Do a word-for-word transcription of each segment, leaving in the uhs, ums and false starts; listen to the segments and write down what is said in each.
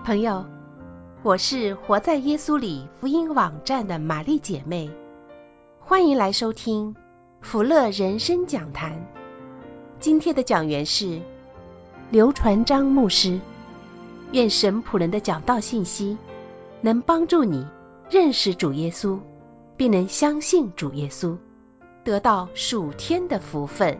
朋友，我是活在耶稣里福音网站的玛丽姐妹，欢迎来收听福乐人生讲坛。今天的讲员是刘传章牧师。愿神仆人的讲道信息能帮助你认识主耶稣，并能相信主耶稣，得到属天的福分。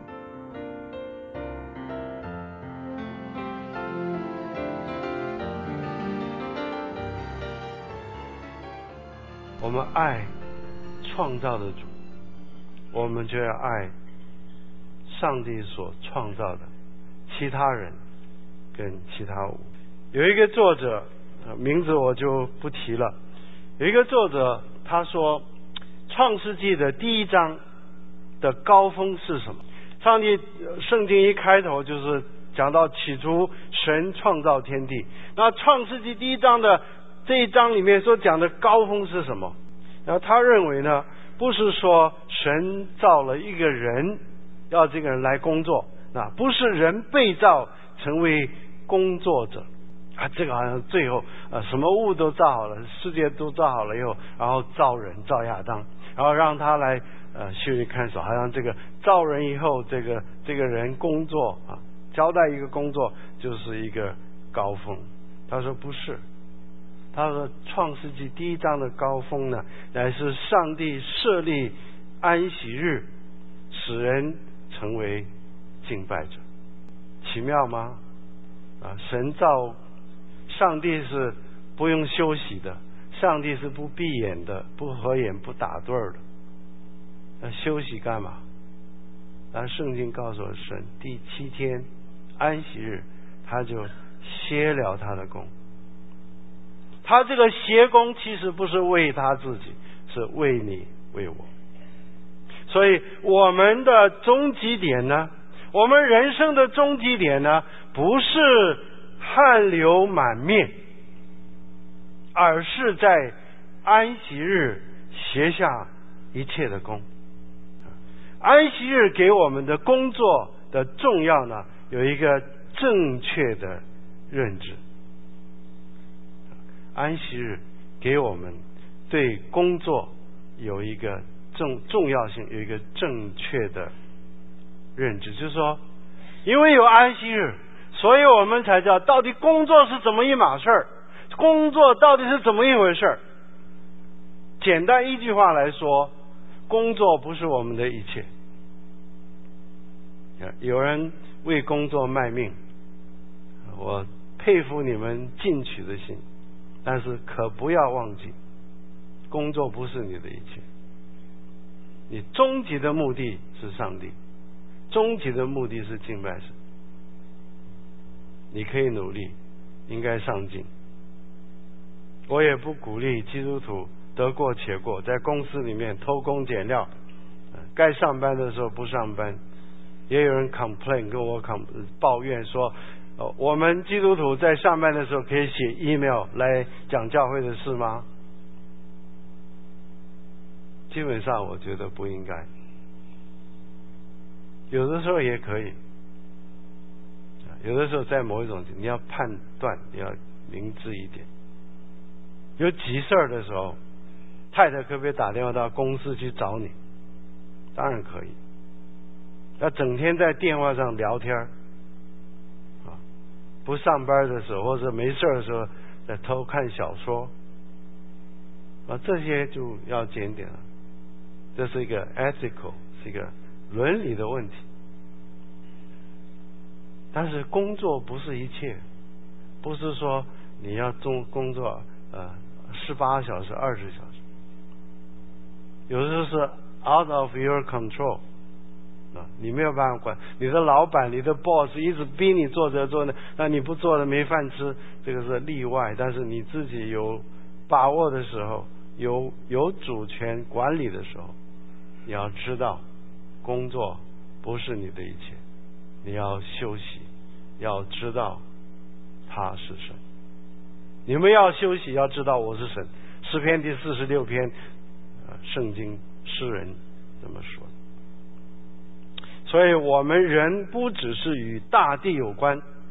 我们爱创造的主，我们就要爱上帝所创造的其他人跟其他物。有一个作者，名字我就不提了，有一个作者他说，创世纪的第一章的高峰是什么？上帝圣经一开头就是讲到起初神创造天地，那创世纪第一章的这一章里面所讲的高峰是什么？然后他认为呢，不是说神造了一个人，要这个人来工作，那不是人被造成为工作者啊，这个好像最后呃什么物都造好了，世界都造好了以后，然后造人造亚当，然后让他来呃修理看守，好像这个造人以后，这个这个人工作啊，交代一个工作就是一个高峰。他说不是。他说创世纪第一章的高峰呢，乃是上帝设立安息日，使人成为敬拜者。奇妙吗？啊，神造上帝是不用休息的，上帝是不闭眼的，不合眼不打盹的。那休息干嘛？但圣经告诉我，神第七天安息日，他就歇了他的工。他这个歇工其实不是为他自己，是为你为我。所以我们的终极点呢，我们人生的终极点呢，不是汗流满面，而是在安息日歇下一切的工。安息日给我们的工作的重要呢，有一个正确的认知。安息日给我们对工作有一个重重要性，有一个正确的认知，就是说，因为有安息日，所以我们才知道到底工作是怎么一码事儿，工作到底是怎么一回事儿。简单一句话来说，工作不是我们的一切。有人为工作卖命，我佩服你们进取的心。但是可不要忘记，工作不是你的一切。你终极的目的是上帝，终极的目的是敬拜神。你可以努力，应该上进。我也不鼓励基督徒得过且过，在公司里面偷工减料，该上班的时候不上班。也有人 complain 跟我 com 抱怨说，哦，我们基督徒在上班的时候可以写 email 来讲教会的事吗？基本上我觉得不应该，有的时候也可以，有的时候在某一种你要判断，你要明智一点。有急事儿的时候，太太可不可以打电话到公司去找你？当然可以。要整天在电话上聊天啊，不上班的时候或者没事的时候在偷看小说啊，这些就要检点了。这是一个 ethical， 是一个伦理的问题。但是工作不是一切，不是说你要做工作呃十八小时、二十小时，有的时候是 out of your control。你没有办法管，你的老板你的 boss 一直逼你做这做那，那你不做了没饭吃，这个是例外。但是你自己有把握的时候，有有主权管理的时候，你要知道工作不是你的一切，你要休息，要知道他是神。你们要休息，要知道我是神。诗篇第四十六篇，呃，圣经诗人这么说。所以我们人不只是与大地有关，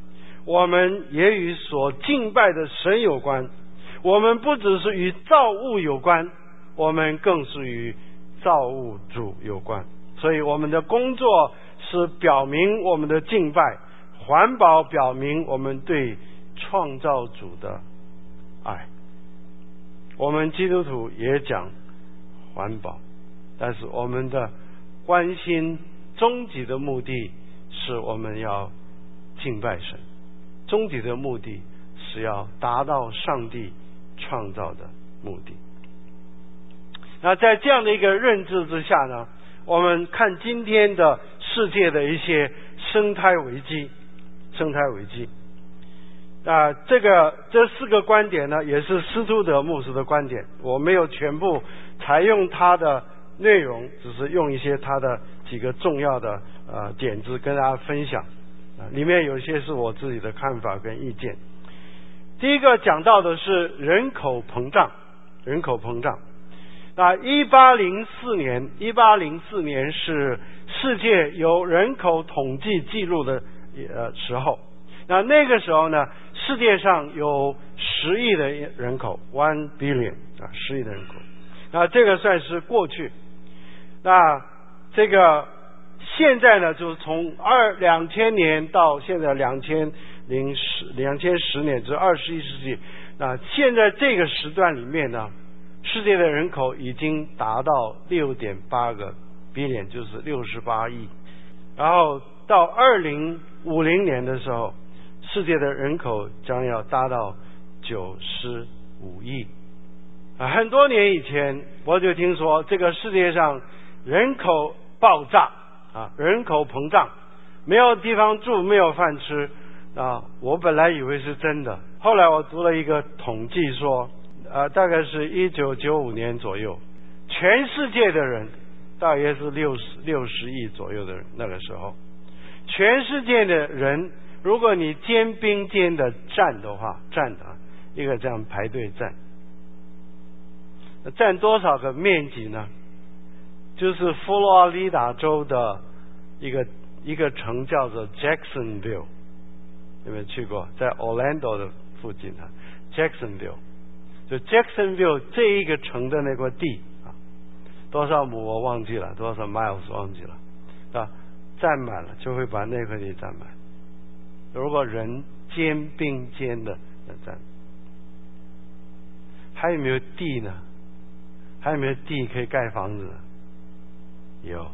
我们也与所敬拜的神有关。我们不只是与造物有关，我们更是与造物主有关。所以我们的工作是表明我们的敬拜，环保表明我们对创造主的爱。我们基督徒也讲环保，但是我们的关心终极的目的是我们要敬拜神，终极的目的是要达到上帝创造的目的。那在这样的一个认知之下呢，我们看今天的世界的一些生态危机，生态危机。那这个这四个观点呢，也是斯图德牧师的观点，我没有全部采用他的内容，只是用一些他的几个重要的呃点子跟大家分享。啊，里面有一些是我自己的看法跟意见。第一个讲到的是人口膨胀，人口膨胀。那一八零四年，一八零四年是世界有人口统计记录的呃时候。那那个时候呢，世界上有十亿的人口 ，one billion 啊，十亿的人口。那这个算是过去。那这个现在呢，就是从二两千年到现在两千零十两千十年至二十一世纪。那现在这个时段里面呢，世界的人口已经达到六点八个 billion， 就是六十八亿。然后到二零五零年的时候，世界的人口将要达到九十五亿。啊，很多年以前我就听说这个世界上人口爆炸啊，人口膨胀，没有地方住，没有饭吃啊。我本来以为是真的，后来我读了一个统计说，呃，大概是一九九五年左右，全世界的人大约是六十六十亿左右的人。那个时候，全世界的人，如果你肩并肩的站的话，站的一个这样排队站，占多少个面积呢？就是佛罗里达州的一个一个城叫做 Jacksonville， 有没有去过？在 Orlando 的附近啊 ，Jacksonville， 就 Jacksonville 这一个城的那块地啊，多少亩我忘记了，多少 miles 忘记了，啊，占满了就会把那块地占满。如果人肩并肩的站，还有没有地呢？还有没有地可以盖房子呢？有。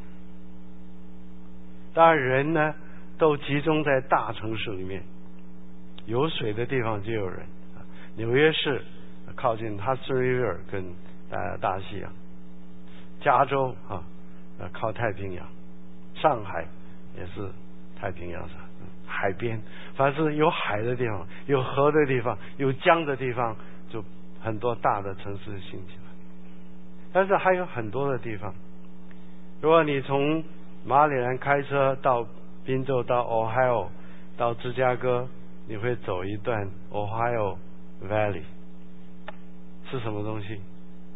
当然人呢都集中在大城市里面，有水的地方就有人。纽约市靠近 Hudson River 跟呃大西洋，加州啊靠太平洋，上海也是太平洋上海边，凡是有海的地方，有河的地方，有江的地方，就很多大的城市兴起来。但是还有很多的地方，如果你从马里兰开车到宾州，到 Ohio， 到芝加哥，你会走一段 Ohio Valley， 是什么东西？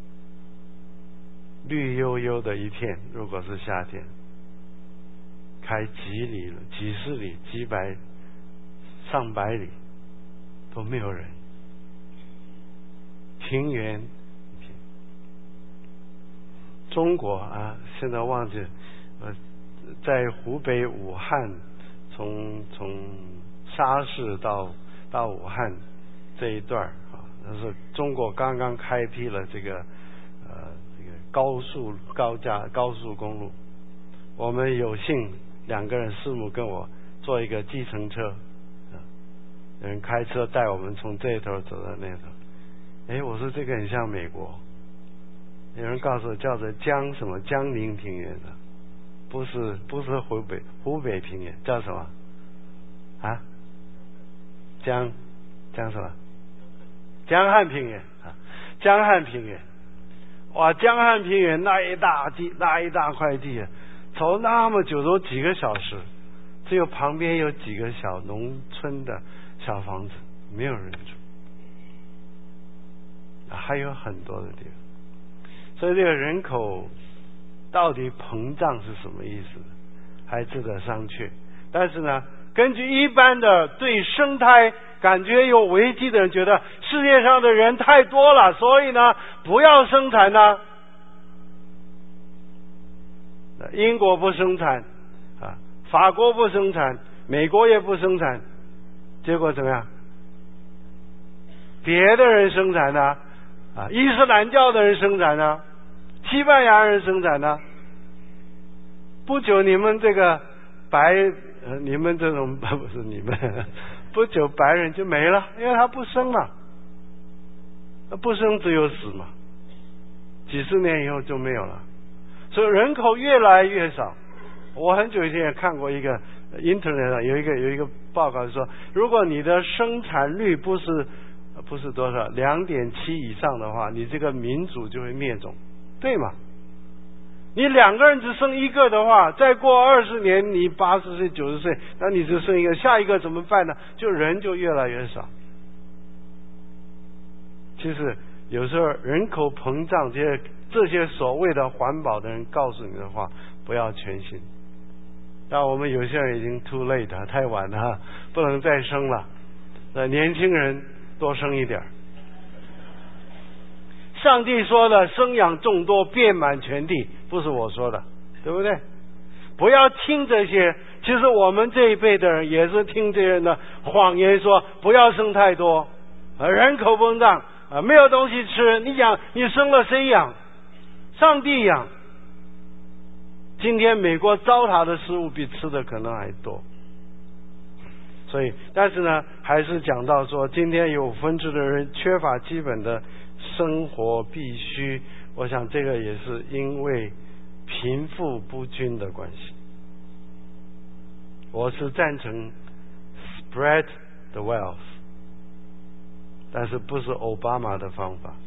绿油油的一片，如果是夏天，开几里、几十里、几百、上百里都没有人，平原。中国啊，现在忘记，呃，在湖北武汉，从从沙市到到武汉这一段啊，那是中国刚刚开辟了这个呃这个高速高架高速公路。我们有幸两个人，师母跟我坐一个计程车，啊，有人开车带我们从这一头走到那头。哎，我说这个很像美国。有人告诉我叫做江什么江宁平原的，不是不是湖北湖北平原，叫什么啊？江江什么？江汉平原啊，江汉平原。哇，江汉平原那一大地那一大块地啊，走那么久都几个小时，只有旁边有几个小农村的小房子，没有人住，还有很多的地方。所以这个人口到底膨胀是什么意思，还值得商榷。但是呢， 根据一般的对生态感觉有危机的人，觉得世界上的人太多了，所以呢不要生产呢。英国不生产啊，法国不生产，美国也不生产，结果怎么样？别的人生产呢？啊，伊斯兰教的人生产呢？西班牙人生产呢？不久你们这个白呃，你们这种不是你们，不久白人就没了，因为他不生了，不生只有死嘛，几十年以后就没有了，所以人口越来越少。我很久以前也看过一个 internet 上有一个有一个报告说，如果你的生产率不是不是多少两点七以上的话，你这个民族就会灭种，对吗？你两个人只生一个的话，再过二十年你八十岁九十岁，那你只生一个，下一个怎么办呢？就人就越来越少。其实有时候人口膨胀，这些这些所谓的环保的人告诉你的话，不要全信。但我们有些人已经 too late 了，太晚了，不能再生了。那年轻人多生一点。上帝说的生养众多，遍满全地，不是我说的，对不对？不要听这些。其实我们这一辈的人也是听这些人的谎言，说不要生太多，啊，人口膨胀啊，没有东西吃，你养你生了谁养？上帝养。今天美国糟蹋的食物比吃的可能还多。所以，但是呢，还是讲到说，今天有分之的人缺乏基本的生活必须，我想这个也是因为贫富不均的关系。我是赞成 spread the wealth， 但是不是奥巴马的方法，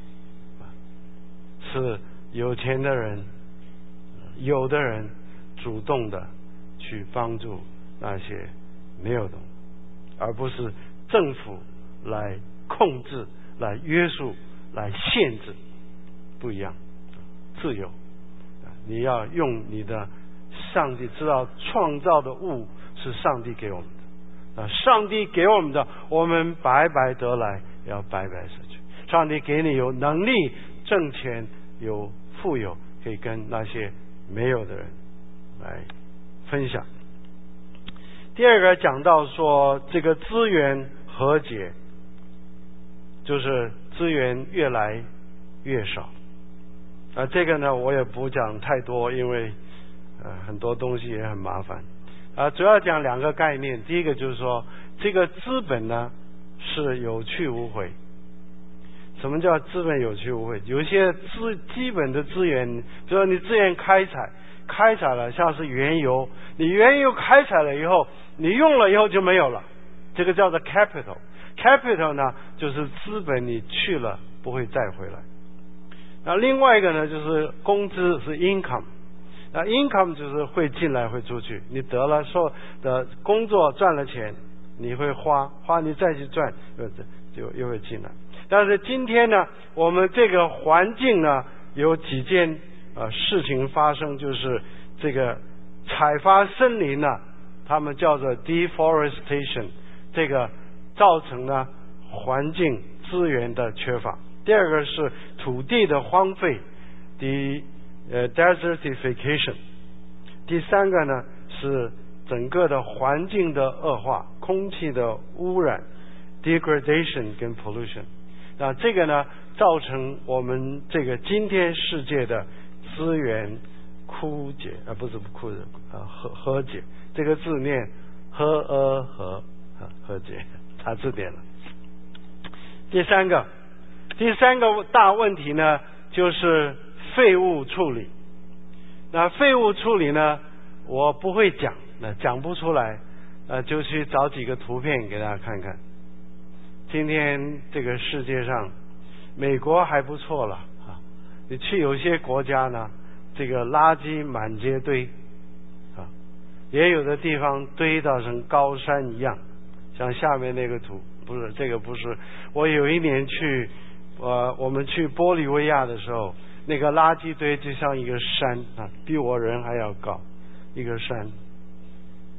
是有钱的人有的人主动的去帮助那些没有的，而不是政府来控制来约束来限制，不一样。自由，你要用你的上帝知道创造的物是上帝给我们的，啊，上帝给我们的我们白白得来，要白白失去。上帝给你有能力挣钱有富有，可以跟那些没有的人来分享。第二个讲到说这个资源和解，就是资源越来越少。啊，这个呢我也不讲太多，因为呃很多东西也很麻烦。啊，主要讲两个概念。第一个就是说，这个资本呢是有去无回。什么叫资本有去无回？有一些资基本的资源，比如说你资源开采，开采了，像是原油，你原油开采了以后，你用了以后就没有了，这个叫做 capital。capital 呢就是资本，你去了不会再回来。那另外一个呢就是工资，是 income。那 income 就是会进来会出去，你得了受的工作赚了钱，你会花花你再去赚，就又会进来。但是今天呢，我们这个环境呢有几件呃事情发生，就是这个采伐森林呢，他们叫做 deforestation， 这个造成呢环境资源的缺乏。第二个是土地的荒废 ，the 呃 desertification。第三个呢是整个的环境的恶化，空气的污染 degradation 跟 pollution。那这个呢造成我们这个今天世界的资源枯竭，啊不是枯竭啊和和解，这个字念和呃和和解，查字典了。第三个第三个大问题呢就是废物处理。那废物处理呢我不会讲，那讲不出来，呃就去找几个图片给大家看看。今天这个世界上，美国还不错了啊，你去有些国家呢，这个垃圾满街堆啊，也有的地方堆到成高山一样，像下面那个图，不是这个不是，我有一年去呃我们去玻利维亚的时候，那个垃圾堆就像一个山啊，比我人还要高，一个山。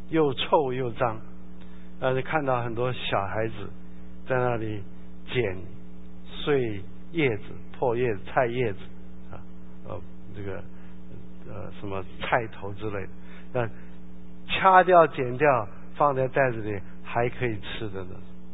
又臭又脏。但是看到很多小孩子在那里捡碎叶子、破叶子、菜叶子啊，呃，这个呃什么菜头之类的，那掐掉、剪掉，放在袋子里还可以吃的呢。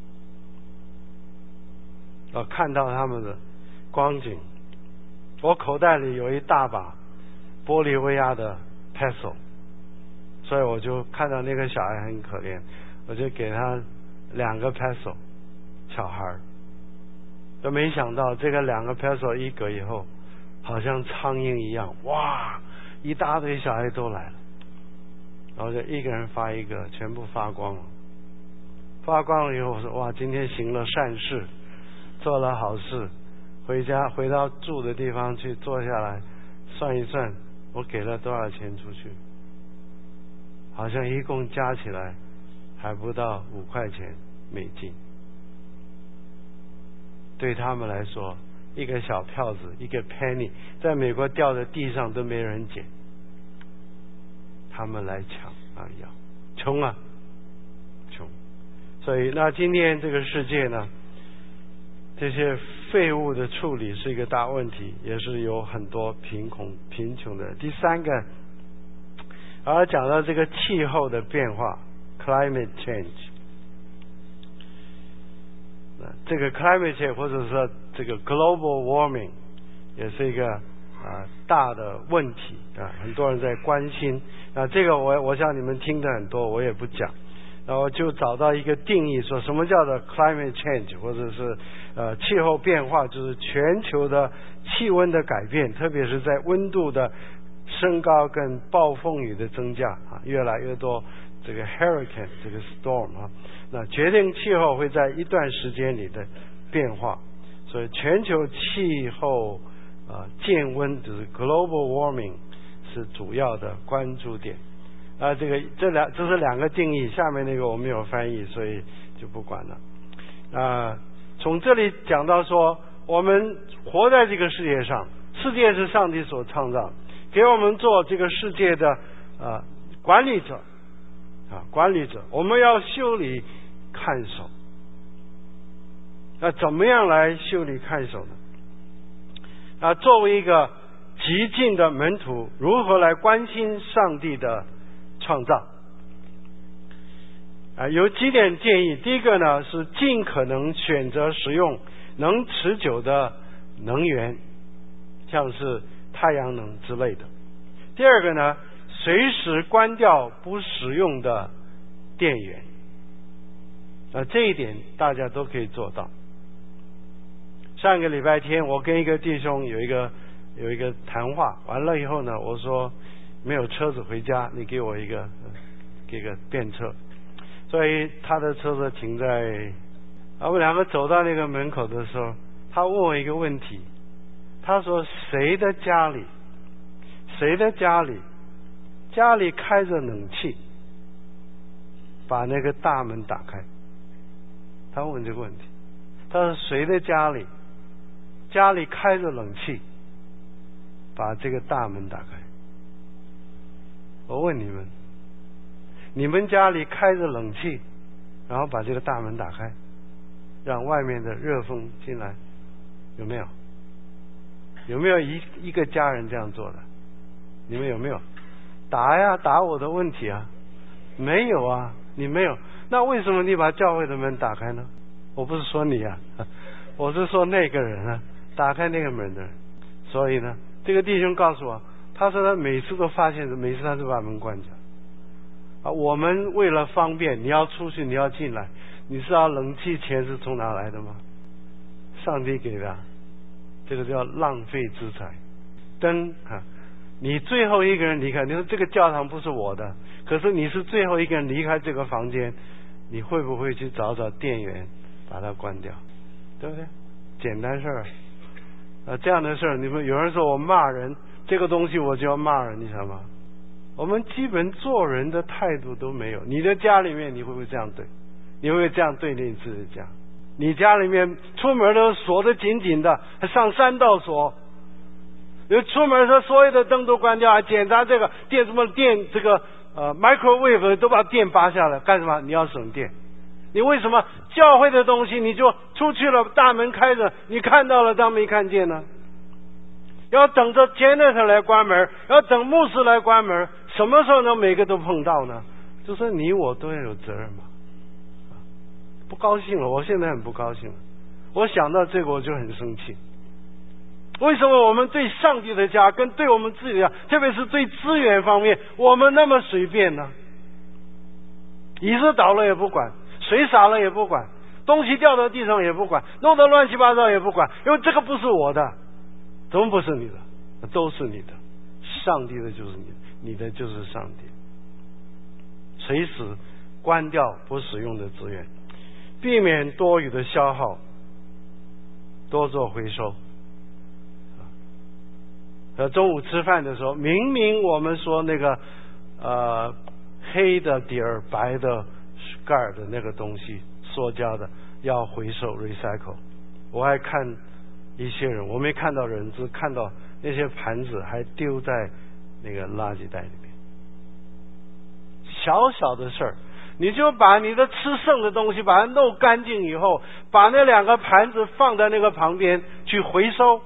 啊，看到他们的光景，我口袋里有一大把玻利维亚的 peso， 所以我就看到那个小孩很可怜，我就给他两个 peso， 小孩，都没想到这个两个 peso 一格以后，好像苍蝇一样，哇，一大堆小孩都来了，然后就一个人发一个，全部发光了。发光了以后，我说哇，今天行了善事，做了好事，回家回到住的地方去坐下来算一算，我给了多少钱出去，好像一共加起来还不到五块钱美金。对他们来说，一个小票子，一个 penny， 在美国掉在地上都没人捡，他们来抢啊要，穷啊穷。所以那今天这个世界呢，这些废物的处理是一个大问题，也是有很多贫穷贫穷的。第三个，而讲到这个气候的变化 climate change， 这个 climate change 或者说这个 global warming 也是一个啊大的问题啊，很多人在关心啊，这个我我想你们听的很多，我也不讲。然后就找到一个定义，说什么叫做 climate change， 或者是呃气候变化，就是全球的气温的改变，特别是在温度的升高跟暴风雨的增加啊，越来越多这个 hurricane 这个 storm 啊，那决定气候会在一段时间里的变化，所以全球气候啊渐温就是 global warming 是主要的关注点。啊，这个这两这是两个定义，下面那个我没有翻译，所以就不管了。啊，从这里讲到说，我们活在这个世界上，世界是上帝所创造，给我们做这个世界的啊管理者啊管理者，我们要修理看守。那怎么样来修理看守呢？啊，作为一个极尽的门徒，如何来关心上帝的创造啊，有几点建议。第一个呢，是尽可能选择使用能持久的能源，像是太阳能之类的。第二个呢，随时关掉不使用的电源啊，这一点大家都可以做到。上个礼拜天，我跟一个弟兄有一个有一个谈话，完了以后呢，我说没有车子回家，你给我一个给个便车。所以他的车子停在，我们两个走到那个门口的时候，他问我一个问题，他说谁的家里谁的家里家里开着冷气，把那个大门打开。他问这个问题，他说谁的家里家里开着冷气，把这个大门打开。我问你们，你们家里开着冷气，然后把这个大门打开，让外面的热风进来，有没有？有没有一一个家人这样做的？你们有没有？答呀，答我的问题啊。没有啊，你没有。那为什么你把教会的门打开呢？我不是说你啊，我是说那个人啊，打开那个门的人。所以呢，这个弟兄告诉我，他说他每次都发现，每次他都把门关着。啊，我们为了方便，你要出去，你要进来，你知道冷气钱是从哪来的吗？上帝给的，这个叫浪费之财。灯啊，你最后一个人离开，你说这个教堂不是我的，可是你是最后一个人离开这个房间，你会不会去找找电源把它关掉？对不对？简单事儿啊，这样的事儿，你们有人说我骂人，这个东西我就要骂人，你知道吗？我们基本做人的态度都没有。你的家里面你会不会这样对？你会不会这样对你自己的家？你家里面出门都锁得紧紧的，还上三道锁。有出门的时候所有的灯都关掉，还检查这个电什么电这个呃 microwave 都把电拔下来，干什么？你要省电。你为什么教会的东西你就出去了，大门开着，你看到了当没看见呢？要等着 janitor 来关门，要等牧师来关门，什么时候能每个都碰到呢？就是你我都要有责任嘛。不高兴了，我现在很不高兴了。我想到这个我就很生气。为什么我们对上帝的家跟对我们自己的家，特别是对资源方面，我们那么随便呢？椅子倒了也不管，水洒了也不管，东西掉到地上也不管，弄得乱七八糟也不管，因为这个不是我的。怎么不是你的？都是你的。上帝的就是你的，你的就是上帝。随时关掉不使用的资源，避免多余的消耗，多做回收。呃，中午吃饭的时候，明明我们说那个呃黑的底儿白的盖儿的那个东西，塑胶的要回收 recycle， 我还看一些人，我没看到人，只看到那些盘子还丢在那个垃圾袋里面。小小的事儿，你就把你的吃剩的东西把它弄干净以后，把那两个盘子放在那个旁边去回收。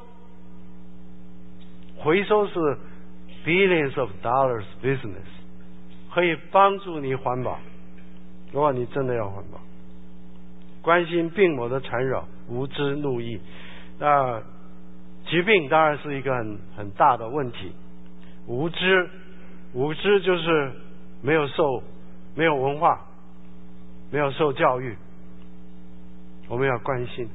回收是 billions of dollars business， 可以帮助你环保。如果你真的要环保，关心病魔的缠绕，无知怒意。那疾病当然是一个很很大的问题。无知，无知就是没有受，没有文化，没有受教育。我们要关心。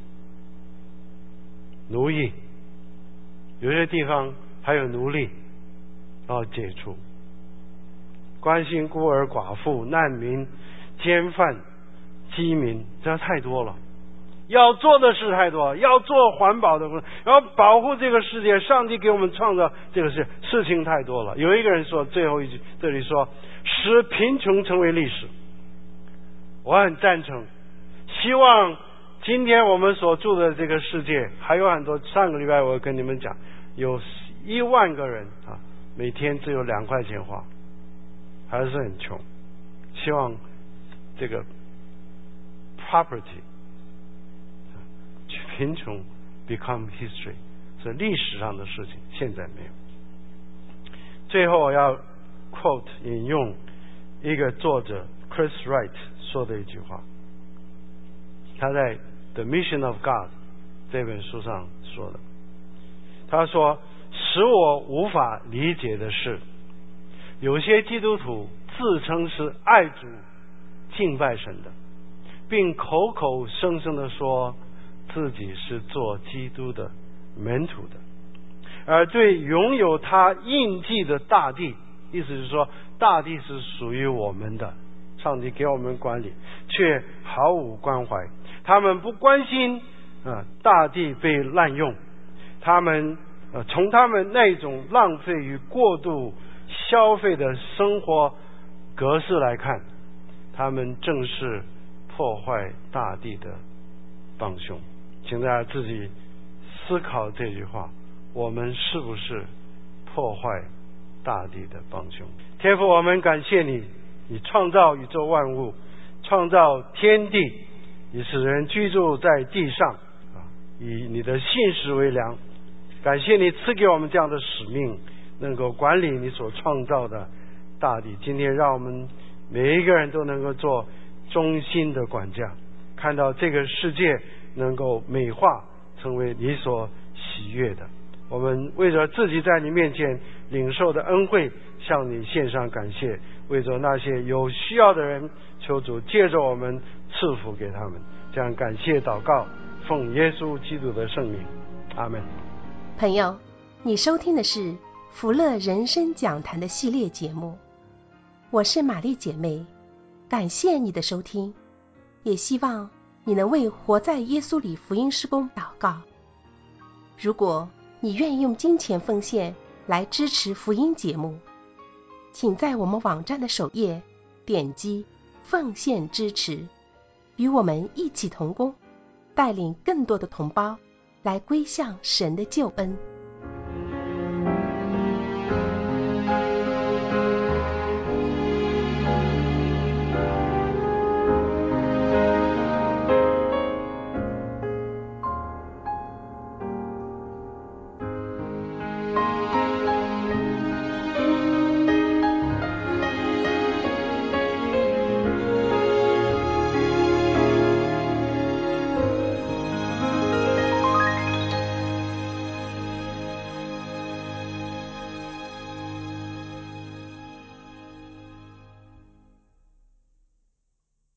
奴役，有些地方还有奴隶要解除。关心孤儿寡妇、难民、奸犯、饥民，这太多了。要做的事太多，要做环保的工作，要保护这个世界。上帝给我们创造这个事事情太多了。有一个人说，最后一句这里说，使贫穷成为历史。我很赞成，希望今天我们所住的这个世界还有很多。上个礼拜我跟你们讲，有一万个人啊，每天只有两块钱花，还是很穷。希望这个 property 贫穷 become history， 是历史上的事情，现在没有。最后我要 quote 引用一个作者 Chris Wright 说的一句话，他在 The Mission of God 这本书上说的。他说，使我无法理解的是，有些基督徒自称是爱主敬拜神的，并口口声声地说自己是做基督的门徒的，而对拥有他印记的大地，意思是说大地是属于我们的，上帝给我们管理，却毫无关怀。他们不关心、呃、大地被滥用，他们、呃、从他们那种浪费与过度消费的生活格式来看，他们正是破坏大地的帮凶。请大家自己思考这句话，我们是不是破坏大地的帮凶？天父，我们感谢你，你创造宇宙万物，创造天地，你使人居住在地上，以你的信实为粮。感谢你赐给我们这样的使命，能够管理你所创造的大地。今天让我们每一个人都能够做忠心的管家，看到这个世界能够美化，成为你所喜悦的。我们为着自己在你面前领受的恩惠，向你献上感谢；为着那些有需要的人，求主借着我们赐福给他们。这样感谢祷告，奉耶稣基督的圣名，阿们。 朋友，你收听的是福乐人生讲坛的系列节目，我是玛丽姐妹，感谢你的收听，也希望你能为活在耶稣里福音事工祷告。如果你愿意用金钱奉献来支持福音节目，请在我们网站的首页点击奉献支持，与我们一起同工，带领更多的同胞来归向神的救恩。